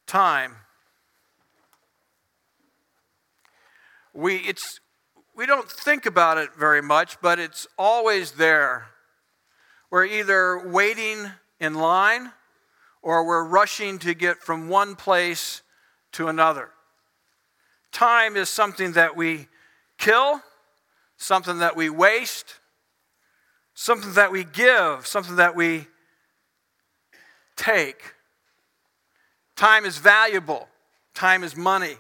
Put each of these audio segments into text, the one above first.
Time. We don't think about it very much, but it's always there. We're either waiting in line or we're rushing to get from one place to another. Time is something that we kill, something that we waste, something that we give, something that we take. Time is valuable. Time is money.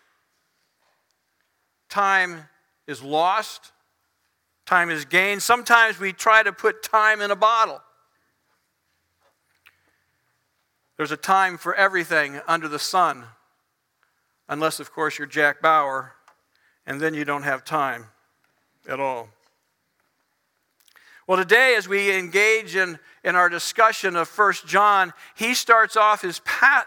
Time is lost. Time is gained. Sometimes we try to put time in a bottle. There's a time for everything under the sun, unless, of course, you're Jack Bauer, and then you don't have time at all. Well, today, as we engage in our discussion of 1 John, he starts off this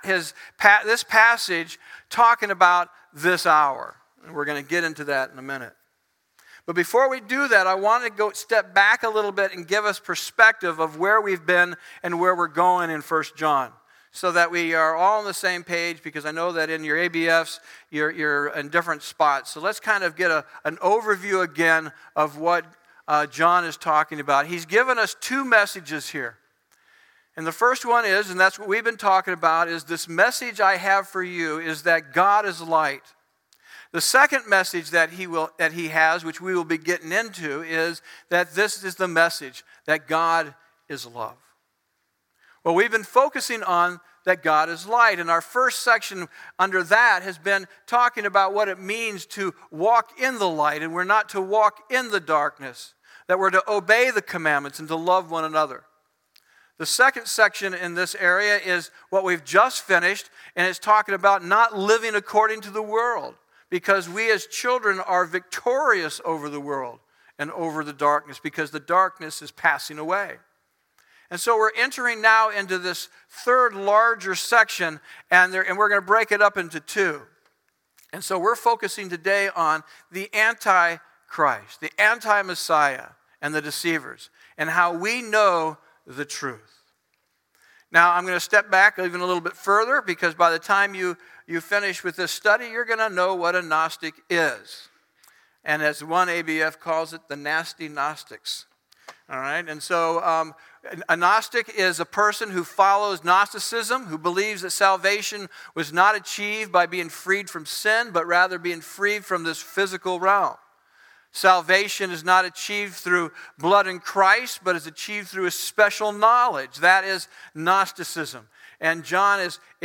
passage talking about this hour. And we're going to get into that in a minute. But before we do that, I want to go step back a little bit and give us perspective of where we've been and where we're going in 1 John. So that we are all on the same page, because I know that in your ABFs, you're in different spots. So let's kind of get an overview again of what John is talking about. He's given us two messages here. And the first one is, and that's what we've been talking about, is this message I have for you is that God is light. The second message that he has, which we will be getting into, is that this is the message, that God is love. Well, we've been focusing on that God is light. And our first section under that has been talking about what it means to walk in the light, and we're not to walk in the darkness, that we're to obey the commandments and to love one another. The second section in this area is what we've just finished, and it's talking about not living according to the world, because we as children are victorious over the world and over the darkness, because the darkness is passing away. And so we're entering now into this third larger section, and we're going to break it up into two. And so we're focusing today on the Antichrist, the anti-Messiah, and the deceivers, and how we know the truth. Now, I'm going to step back even a little bit further, because by the time you finish with this study, you're going to know what a Gnostic is. And as one ABF calls it, the nasty Gnostics. All right, and so a Gnostic is a person who follows Gnosticism, who believes that salvation was not achieved by being freed from sin, but rather being freed from this physical realm. Salvation is not achieved through blood in Christ, but is achieved through a special knowledge. That is Gnosticism. And John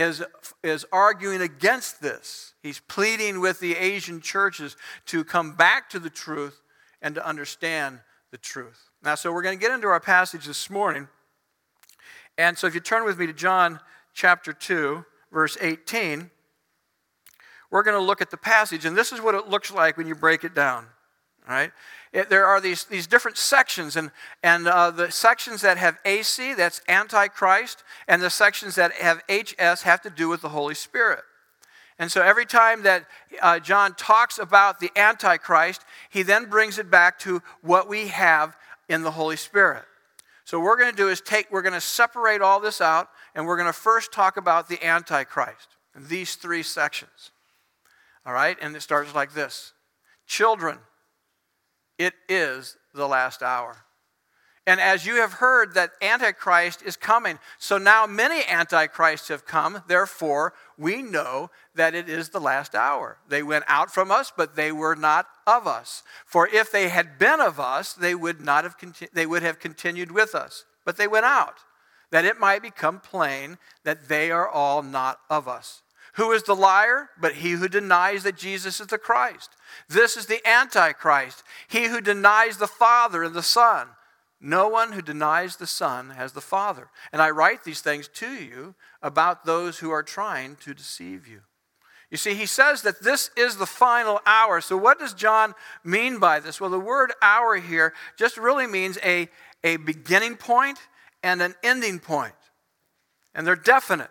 is arguing against this. He's pleading with the Asian churches to come back to the truth and to understand the truth. Now, so we're going to get into our passage this morning. And so if you turn with me to John chapter 2, verse 18, we're going to look at the passage. And this is what it looks like when you break it down. All right? There are these different sections. And the sections that have AC, that's Antichrist. And the sections that have HS have to do with the Holy Spirit. And so every time that John talks about the Antichrist, he then brings it back to what we have in the Holy Spirit. So what we're going to do is we're going to separate all this out, and we're going to first talk about the Antichrist in these three sections. All right? And it starts like this. Children, it is the last hour. And as you have heard that Antichrist is coming, so now many Antichrists have come, therefore we know that it is the last hour. They went out from us, but they were not of us. For if they had been of us, they would have continued with us. But they went out, that it might become plain that they are all not of us. Who is the liar? But he who denies that Jesus is the Christ. This is the Antichrist, he who denies the Father and the Son. No one who denies the Son has the Father. And I write these things to you about those who are trying to deceive you. You see, he says that this is the final hour. So what does John mean by this? Well, the word hour here just really means a beginning point and an ending point. And they're definite.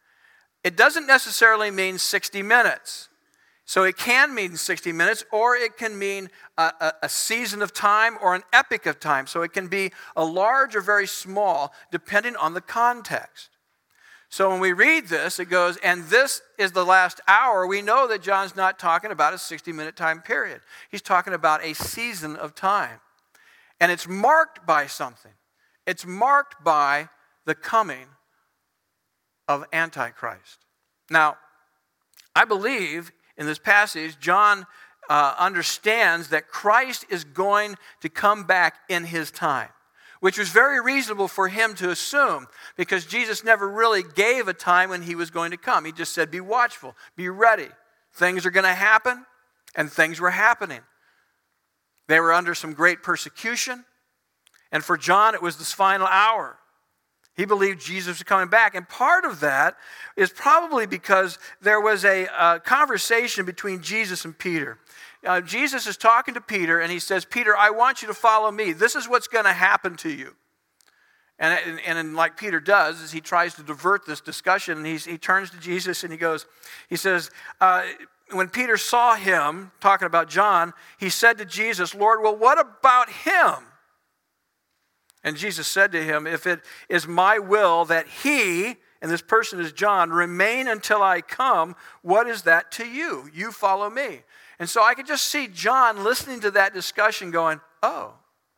It doesn't necessarily mean 60 minutes. So it can mean 60 minutes, or it can mean a season of time or an epoch of time. So it can be a large or very small, depending on the context. So when we read this, it goes, and this is the last hour. We know that John's not talking about a 60-minute time period. He's talking about a season of time. And it's marked by something. It's marked by the coming of Antichrist. Now, I believe in this passage, John understands that Christ is going to come back in his time, which was very reasonable for him to assume, because Jesus never really gave a time when he was going to come. He just said, be watchful, be ready. Things are going to happen, and things were happening. They were under some great persecution, and for John, it was this final hour. He believed Jesus was coming back, and part of that is probably because there was a conversation between Jesus and Peter. Jesus is talking to Peter, and he says, Peter, I want you to follow me. This is what's going to happen to you. And like Peter does, is he tries to divert this discussion, and he turns to Jesus, and he says, when Peter saw him, talking about John, he said to Jesus, Lord, well, what about him? And Jesus said to him, if it is my will that he, and this person is John, remain until I come, what is that to you? You follow me. And so I could just see John listening to that discussion going, oh,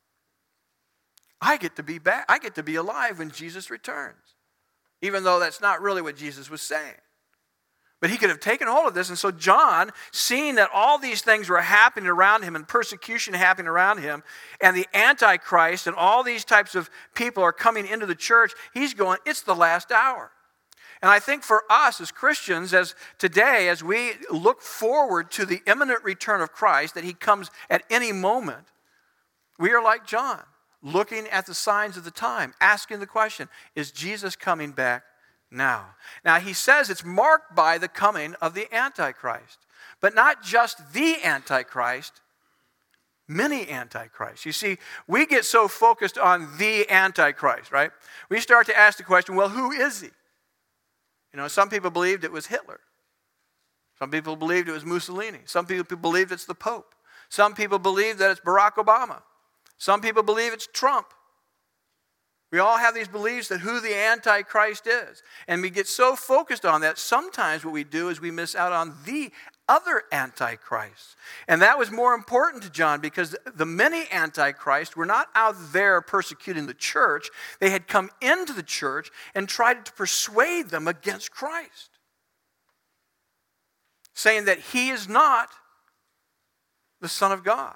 I get to be back. I get to be alive when Jesus returns. Even though that's not really what Jesus was saying. But he could have taken hold of this. And so John, seeing that all these things were happening around him and persecution happening around him, and the Antichrist and all these types of people are coming into the church, he's going, it's the last hour. And I think for us as Christians, as today, as we look forward to the imminent return of Christ, that he comes at any moment, we are like John, looking at the signs of the time, asking the question, is Jesus coming back now? Now, he says it's marked by the coming of the Antichrist. But not just the Antichrist, many Antichrists. You see, we get so focused on the Antichrist, right? We start to ask the question, well, who is he? You know, some people believed it was Hitler. Some people believed it was Mussolini. Some people believed it's the Pope. Some people believe that it's Barack Obama. Some people believe it's Trump. We all have these beliefs that who the Antichrist is. And we get so focused on that, sometimes what we do is we miss out on the other Antichrists. And that was more important to John because the many Antichrists were not out there persecuting the church. They had come into the church and tried to persuade them against Christ, saying that he is not the Son of God.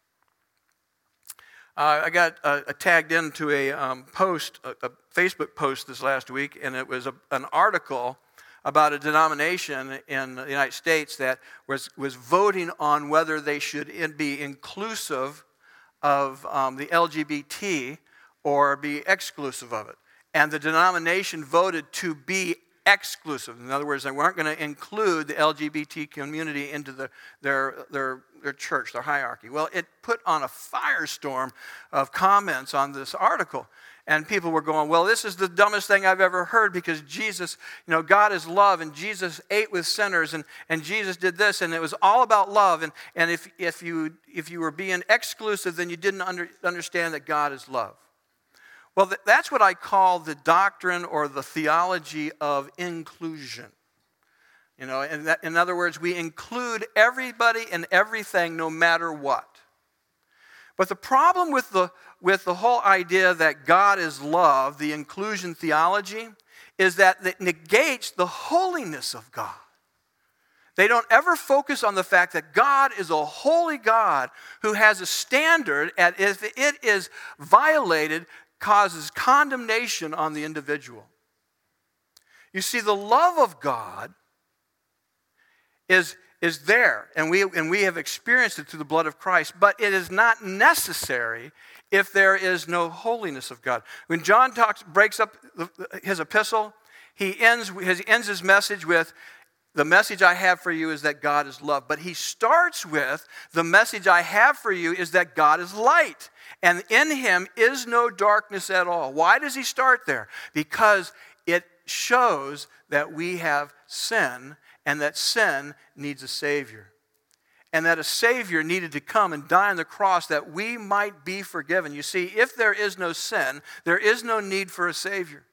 I got tagged into a post, a Facebook post this last week, and it was an article about a denomination in the United States that was voting on whether they should be inclusive of the LGBT or be exclusive of it. And the denomination voted to be exclusive. In other words, they weren't going to include the LGBT community into their church, their hierarchy. Well, it put on a firestorm of comments on this article. And people were going, well, this is the dumbest thing I've ever heard because Jesus, God is love, and Jesus ate with sinners, and Jesus did this, and it was all about love. And if you were being exclusive, then you didn't understand that God is love. Well, that's what I call the doctrine or the theology of inclusion. In other words, we include everybody and everything no matter what. But the problem with the whole idea that God is love, the inclusion theology, is that it negates the holiness of God. They don't ever focus on the fact that God is a holy God who has a standard, and if it is violated, causes condemnation on the individual. You see, the love of God is there, and we have experienced it through the blood of Christ, but it is not necessary if there is no holiness of God. When John breaks up his epistle, he ends his message with, the message I have for you is that God is love. But he starts with, the message I have for you is that God is light, and in him is no darkness at all. Why does he start there? Because it shows that we have sin, and that sin needs a Savior. And that a Savior needed to come and die on the cross that we might be forgiven. You see, if there is no sin, there is no need for a Savior.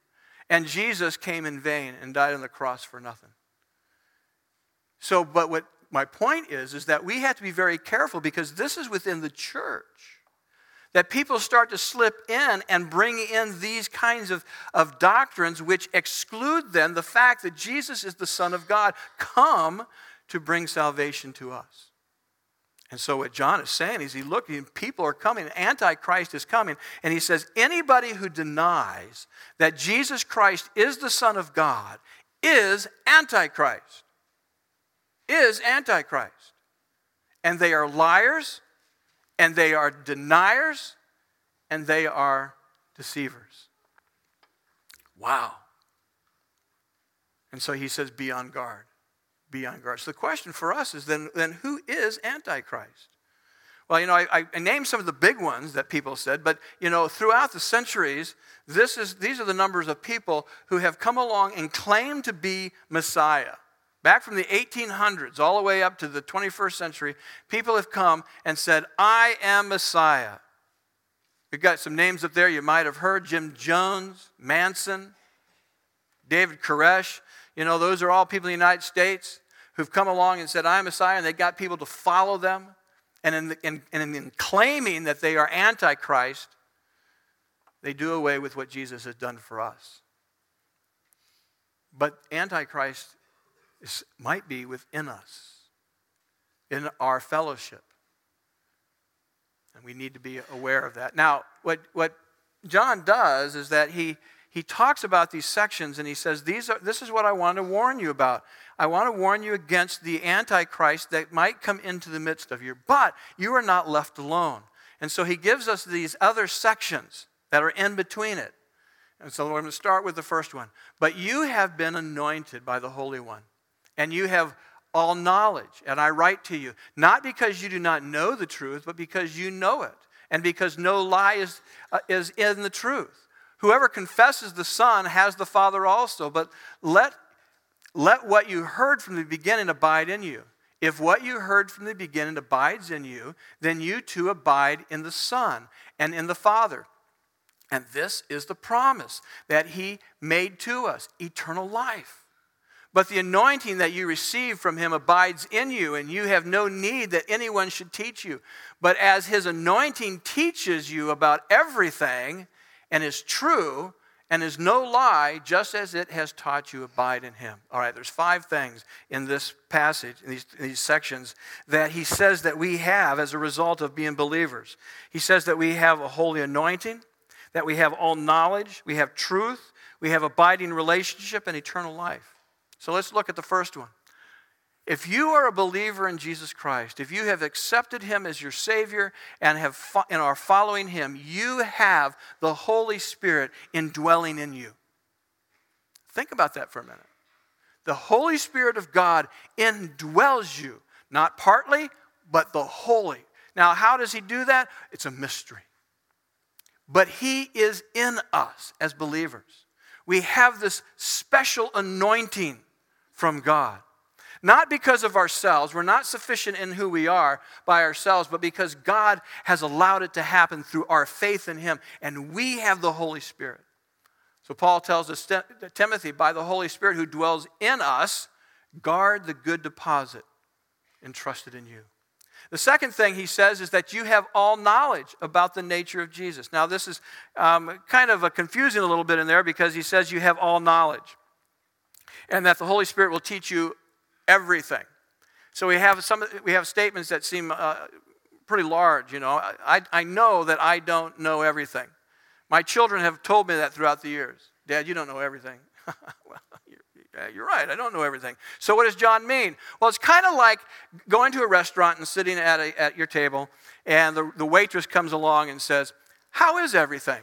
And Jesus came in vain and died on the cross for nothing. So, but what my point is that we have to be very careful, because this is within the church, that people start to slip in and bring in these kinds of doctrines which exclude then the fact that Jesus is the Son of God, come to bring salvation to us. And so what John is saying is, people are coming, Antichrist is coming, and he says anybody who denies that Jesus Christ is the Son of God is Antichrist. Is Antichrist. And they are liars, and they are deniers, and they are deceivers. Wow. And so he says, be on guard. Be on guard. So the question for us is then who is Antichrist? Well, I named some of the big ones that people said, but, throughout the centuries, these are the numbers of people who have come along and claimed to be Messiah. Back from the 1800s all the way up to the 21st century, people have come and said, I am Messiah. We've got some names up there you might have heard: Jim Jones, Manson, David Koresh. Those are all people in the United States who've come along and said, I am Messiah, and they got people to follow them. And in claiming that they are Antichrist, they do away with what Jesus has done for us. But Antichrist might be within us, in our fellowship. And we need to be aware of that. Now, what John does is that he talks about these sections, and he says, this is what I want to warn you about. I want to warn you against the Antichrist that might come into the midst of you. But you are not left alone. And so he gives us these other sections that are in between it. And so we're going to start with the first one. But you have been anointed by the Holy One, and you have all knowledge. And I write to you, not because you do not know the truth, but because you know it, and because no lie is in the truth. Whoever confesses the Son has the Father also. But let what you heard from the beginning abide in you. If what you heard from the beginning abides in you, then you too abide in the Son and in the Father. And this is the promise that he made to us, eternal life. But the anointing that you receive from him abides in you, and you have no need that anyone should teach you. But as his anointing teaches you about everything, and is true, and is no lie, just as it has taught you, abide in him. All right, there's 5 things in this passage, in these sections, that he says that we have as a result of being believers. He says that we have a holy anointing, that we have all knowledge, we have truth, we have abiding relationship, and eternal life. So let's look at the first one. If you are a believer in Jesus Christ, if you have accepted him as your Savior and are following him, you have the Holy Spirit indwelling in you. Think about that for a minute. The Holy Spirit of God indwells you, not partly, but the wholly. Now, how does he do that? It's a mystery. But he is in us as believers. We have this special anointing from God. Not because of ourselves. We're not sufficient in who we are by ourselves, but because God has allowed it to happen through our faith in him, and we have the Holy Spirit. So Paul tells us, Timothy, by the Holy Spirit who dwells in us, guard the good deposit entrusted in you. The second thing he says is that you have all knowledge about the nature of Jesus. Now this is kind of confusing a little bit in there, because he says you have all knowledge, and that the Holy Spirit will teach you everything. So we have statements that seem pretty large. I know that I don't know everything. My children have told me that throughout the years. Dad, you don't know everything. Well, you're right. I don't know everything. So what does John mean? Well, it's kind of like going to a restaurant and sitting at your table, and the waitress comes along and says, "How is everything?"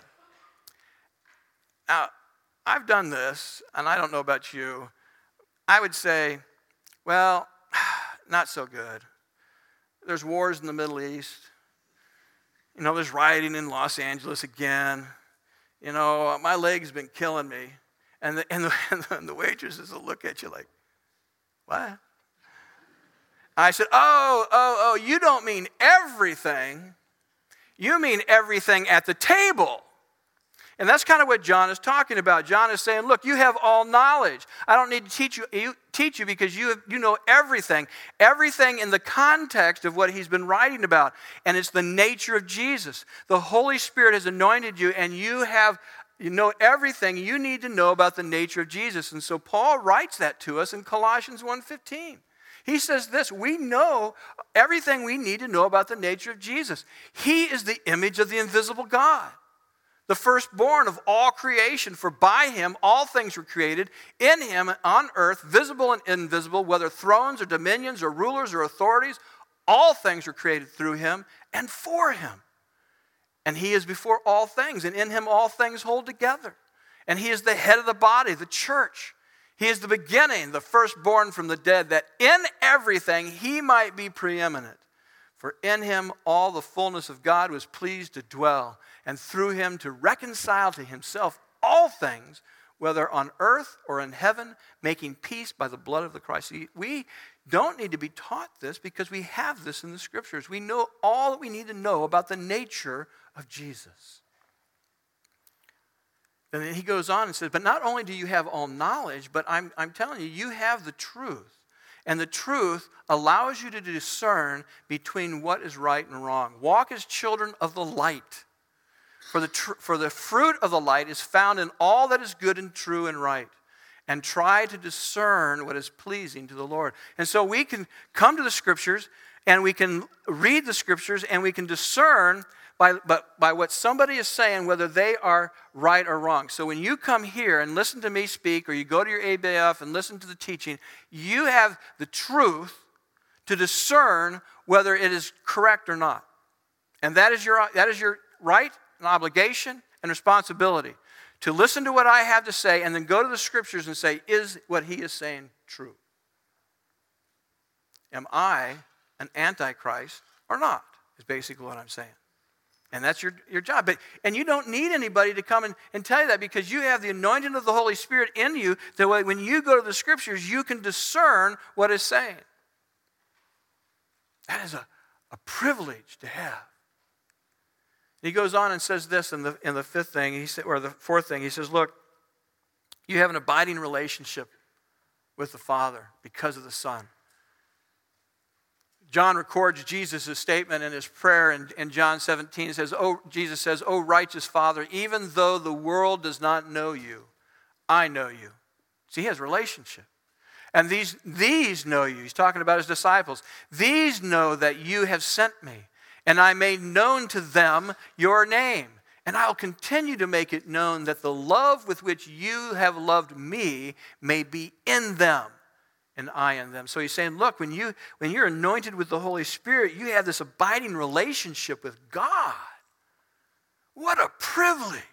Now, I've done this, and I don't know about you. I would say, well, not so good. There's wars in the Middle East. There's rioting in Los Angeles again. My leg's been killing me. And the waitresses will look at you like, what? I said, oh, you don't mean everything. You mean everything at the table. And that's kind of what John is talking about. John is saying, look, you have all knowledge. I don't need to teach you because you know everything. Everything in the context of what he's been writing about. And it's the nature of Jesus. The Holy Spirit has anointed you, and you know everything you need to know about the nature of Jesus. And so Paul writes that to us in Colossians 1:15. He says this: we know everything we need to know about the nature of Jesus. He is the image of the invisible God, the firstborn of all creation, for by him all things were created, in him on earth, visible and invisible, whether thrones or dominions or rulers or authorities, all things were created through him and for him. And he is before all things, and in him all things hold together. And he is the head of the body, the church. He is the beginning, the firstborn from the dead, that in everything he might be preeminent. For in him all the fullness of God was pleased to dwell, and through him to reconcile to himself all things, whether on earth or in heaven, making peace by the blood of the Christ. We don't need to be taught this because we have this in the Scriptures. We know all that we need to know about the nature of Jesus. And then he goes on and says, but not only do you have all knowledge, but I'm telling you, you have the truth. And the truth allows you to discern between what is right and wrong. Walk as children of the light. For the fruit of the light is found in all that is good and true and right. And try to discern what is pleasing to the Lord. And so we can come to the Scriptures, and we can read the Scriptures, and we can discern by what somebody is saying, whether they are right or wrong. So when you come here and listen to me speak, or you go to your ABF and listen to the teaching, you have the truth to discern whether it is correct or not. And that is your right and obligation and responsibility, to listen to what I have to say and then go to the Scriptures and say, is what he is saying true? Am I an antichrist or not, is basically what I'm saying. And that's your job. And you don't need anybody to come and tell you that, because you have the anointing of the Holy Spirit in you, that when you go to the Scriptures, you can discern what it's saying. That is a privilege to have. He goes on and says this in the fifth thing, or the fourth thing. He says, look, you have an abiding relationship with the Father because of the Son. John records Jesus' statement in his prayer in John 17. It says, Jesus says, "O righteous Father, even though the world does not know you, I know you." See, he has a relationship. And these know you. He's talking about his disciples. These know that you have sent me, and I made known to them your name. And I'll continue to make it known, that the love with which you have loved me may be in them, and I in them. So he's saying, look, when you're anointed with the Holy Spirit, you have this abiding relationship with God. What a privilege.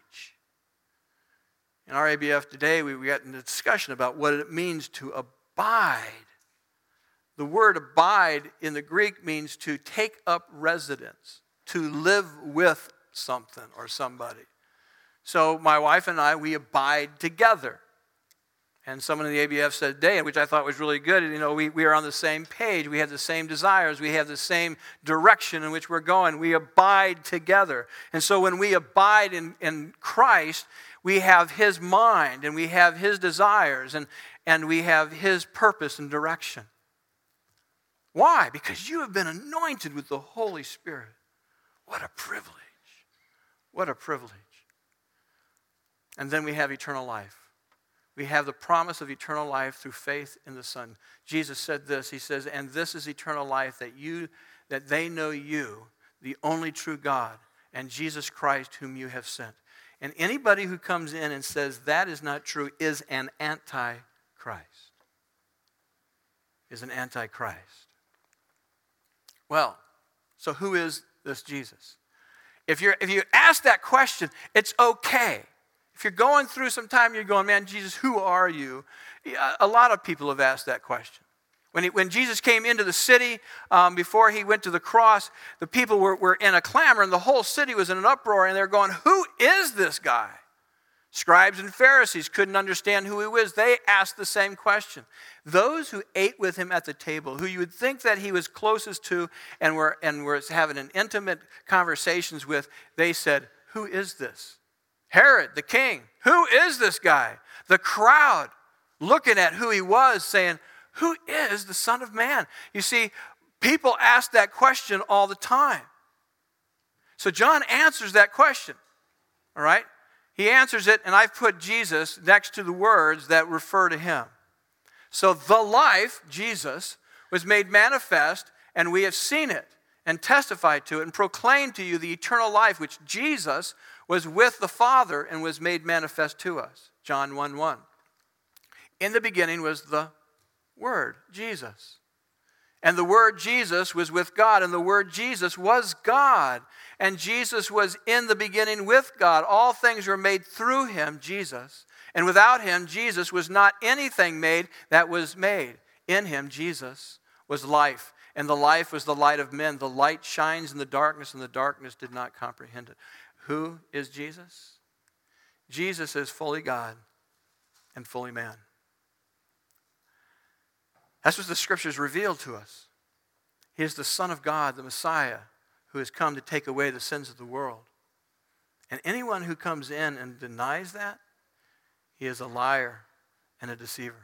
In our ABF today, we got into a discussion about what it means to abide. The word abide in the Greek means to take up residence, to live with something or somebody. So my wife and I, we abide together. And someone in the ABF said today, which I thought was really good, we are on the same page. We have the same desires. We have the same direction in which we're going. We abide together. And so when we abide in Christ, we have his mind, and we have his desires, and we have his purpose and direction. Why? Because you have been anointed with the Holy Spirit. What a privilege. What a privilege. And then we have eternal life. We have the promise of eternal life through faith in the Son. Jesus said this. He says, "And this is eternal life, that they know you, the only true God, and Jesus Christ whom you have sent." And anybody who comes in and says that is not true is an antichrist. Is an antichrist. Well, so who is this Jesus? If you ask that question, it's okay. If you're going through some time, you're going, man, Jesus, who are you? A lot of people have asked that question. When Jesus came into the city, before he went to the cross, the people were in a clamor, and the whole city was in an uproar, and they're going, who is this guy? Scribes and Pharisees couldn't understand who he was. They asked the same question. Those who ate with him at the table, who you would think that he was closest to and were having an intimate conversations with, they said, who is this? Herod, the king. Who is this guy? The crowd looking at who he was saying, who is the Son of Man? You see, people ask that question all the time. So John answers that question, all right? He answers it, and I've put Jesus next to the words that refer to him. So the life, Jesus, was made manifest, and we have seen it and testified to it and proclaimed to you the eternal life which Jesus was with the Father and was made manifest to us. John 1:1. In the beginning was the Word, Jesus. And the Word Jesus was with God, and the Word Jesus was God. And Jesus was in the beginning with God. All things were made through him, Jesus. And without him, Jesus, was not anything made that was made. In him, Jesus, was life. And the life was the light of men. The light shines in the darkness, and the darkness did not comprehend it. Who is Jesus? Jesus is fully God and fully man. That's what the Scriptures reveal to us. He is the Son of God, the Messiah, who has come to take away the sins of the world. And anyone who comes in and denies that, he is a liar and a deceiver.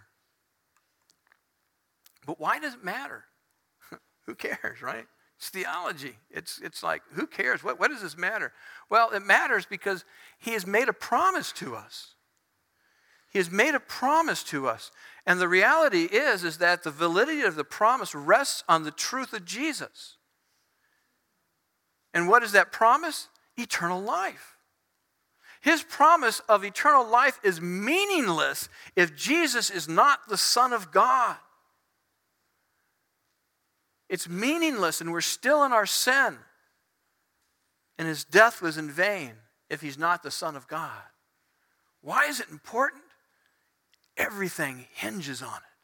But why does it matter? Who cares, right? It's theology. It's like, who cares? What does this matter? Well, it matters because he has made a promise to us. He has made a promise to us. And the reality is that the validity of the promise rests on the truth of Jesus. And what is that promise? Eternal life. His promise of eternal life is meaningless if Jesus is not the Son of God. It's meaningless, and we're still in our sin. And his death was in vain if he's not the Son of God. Why is it important? Everything hinges on it.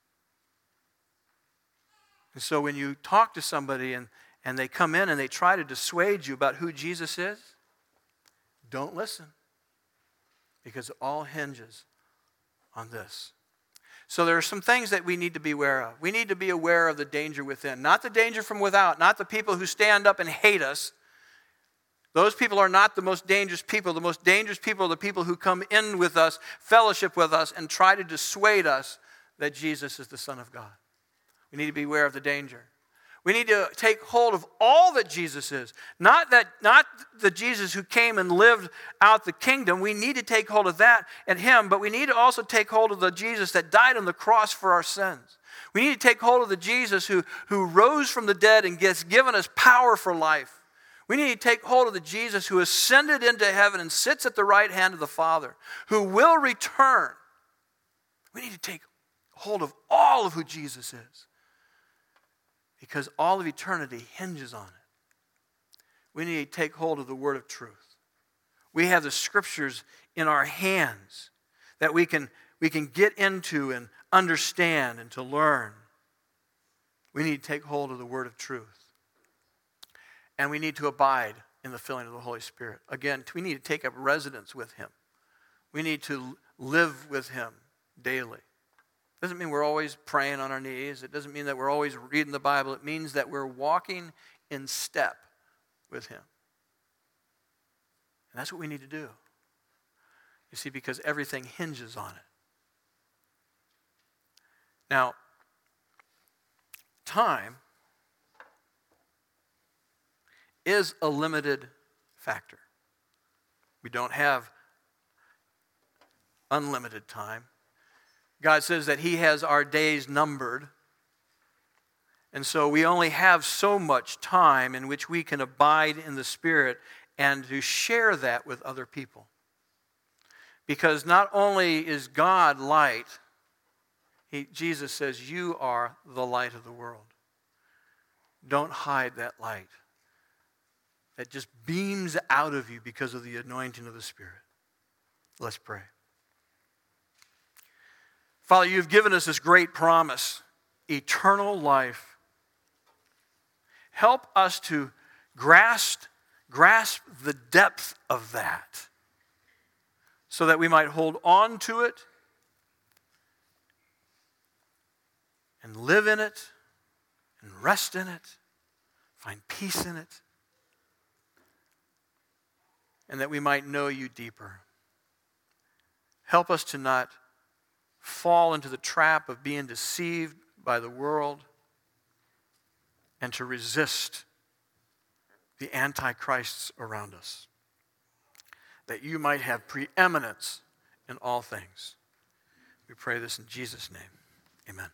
And so when you talk to somebody and they come in and they try to dissuade you about who Jesus is, don't listen. Because it all hinges on this. So there are some things that we need to be aware of. We need to be aware of the danger within. Not the danger from without. Not the people who stand up and hate us. Those people are not the most dangerous people. The most dangerous people are the people who come in with us, fellowship with us, and try to dissuade us that Jesus is the Son of God. We need to be aware of the danger. We need to take hold of all that Jesus is. Not the Jesus who came and lived out the kingdom. We need to take hold of that and him, but we need to also take hold of the Jesus that died on the cross for our sins. We need to take hold of the Jesus who rose from the dead and has given us power for life. We need to take hold of the Jesus who ascended into heaven and sits at the right hand of the Father, who will return. We need to take hold of all of who Jesus is. Because all of eternity hinges on it. We need to take hold of the word of truth. We have the Scriptures in our hands that we can get into and understand and to learn. We need to take hold of the word of truth. And we need to abide in the filling of the Holy Spirit. Again, we need to take up residence with him. We need to live with him daily. Doesn't mean we're always praying on our knees. It doesn't mean that we're always reading the Bible. It means that we're walking in step with him. And that's what we need to do. You see, because everything hinges on it. Now, time is a limited factor. We don't have unlimited time. God says that he has our days numbered. And so we only have so much time in which we can abide in the Spirit and to share that with other people. Because not only is God light, Jesus says, you are the light of the world. Don't hide that light that just beams out of you because of the anointing of the Spirit. Let's pray. Father, you've given us this great promise, eternal life. Help us to grasp the depth of that so that we might hold on to it and live in it and rest in it, find peace in it. and that we might know you deeper. Help us to not fall into the trap of being deceived by the world and to resist the antichrists around us, that you might have preeminence in all things. We pray this in Jesus' name. Amen.